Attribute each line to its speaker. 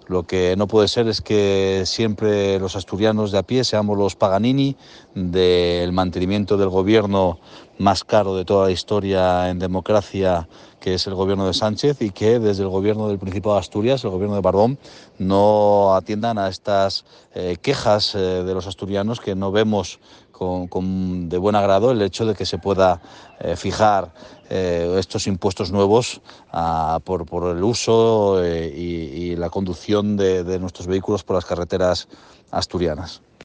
Speaker 1: Lo que no puede ser es que siempre los asturianos de a pie seamos los Paganini del mantenimiento del gobierno más caro de toda la historia en democracia, que es el gobierno de Sánchez, y que desde el gobierno del Principado de Asturias, el gobierno de Bardón, no atiendan a estas quejas de los asturianos, que no vemos de buen agrado el hecho de que se pueda fijar estos impuestos nuevos por el uso y la conducción de nuestros vehículos por las carreteras asturianas.